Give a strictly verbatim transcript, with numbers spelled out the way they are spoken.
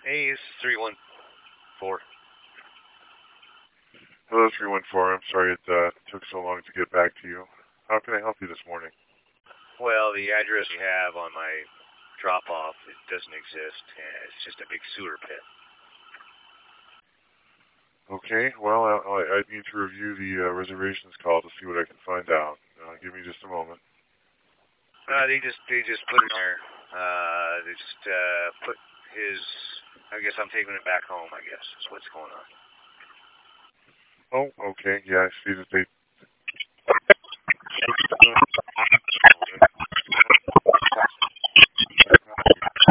Hey, it's three one four. Hello, three one four. I'm sorry it uh, took so long to get back to you. How can I help you this morning? Well, the address you have on my drop-off, it doesn't exist. It's just a big sewer pit. Okay, well, I, I, I need to review the uh, reservations call to see what I can find out. Uh, give me just a moment. Uh, they just they just put it there. Uh, they just uh, put his. I guess I'm taking it back home. I guess is what's going on. Oh, okay. Yeah, I see that they.